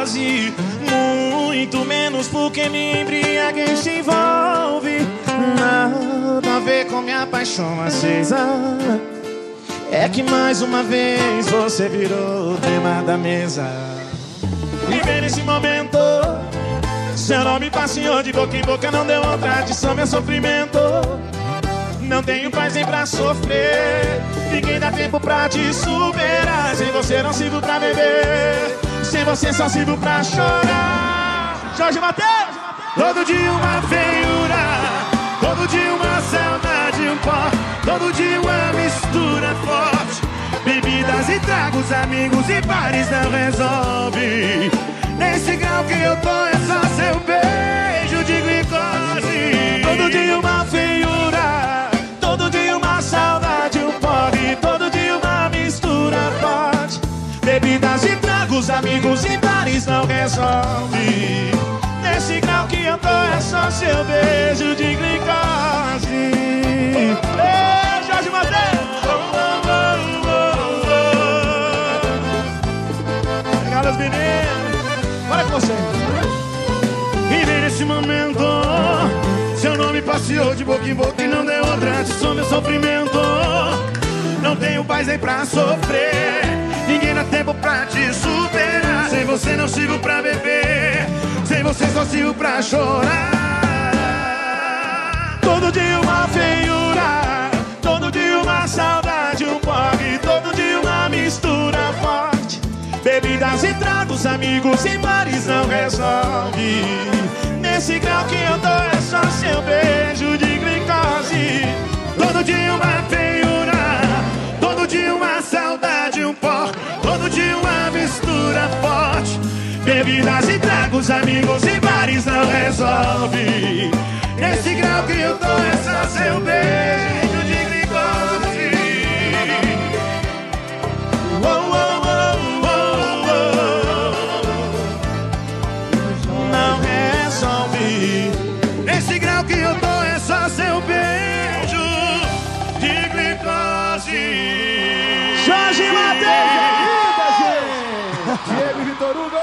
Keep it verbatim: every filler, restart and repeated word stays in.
glicose, muito menos porque me embriaguei te envolve. Nada a ver com minha paixão acesa. É que mais uma vez você virou o tema da mesa. E bem nesse momento, seu nome passeou de boca em boca, não deu outra adição, meu sofrimento. Não tenho paz nem pra sofrer, ninguém dá tempo pra te superar. Sem você não sirvo pra beber, sem você só sirvo pra chorar. Jorge Mateus! Todo dia uma feiura, todo dia uma saudade, um pó, todo dia uma mistura forte. Bebidas e tragos, amigos e bares não resolve. Nesse grau que eu tô é só seu beijo de glicose. Todo dia uma feiura, todo dia uma saudade, um porre, todo dia uma mistura forte. Bebidas e tragos, amigos e bares não resolve. Nesse grau que eu tô é só seu beijo de glicose. Ei, Jorge Mateus! Obrigado, as meninas. Bora com você. E bem nesse momento, seu nome passeou de boca em boca e não deu outra adição, meu sofrimento. Não tenho paz nem pra sofrer, ninguém dá tempo pra te superar. Sem você não sirvo pra beber, sem você só sirvo pra chorar. Todo dia uma feiura, todo dia uma saudade, um porre, todo dia uma mistura forte. Bebidas e tragos, amigos e bares não resolve. Nesse grau que eu tô é só seu beijo de glicose. Todo dia uma feiura, todo dia uma saudade, um pó, todo dia uma mistura forte. Bebidas e tragos, amigos e bares não resolve. Nesse grau que eu tô é só seu beijo de glicose. Oh, oh, oh, oh, oh. Não resolve. Nesse grau que eu tô é só seu beijo de glicose. Jorge Mateus! Diego e Vitor Hugo!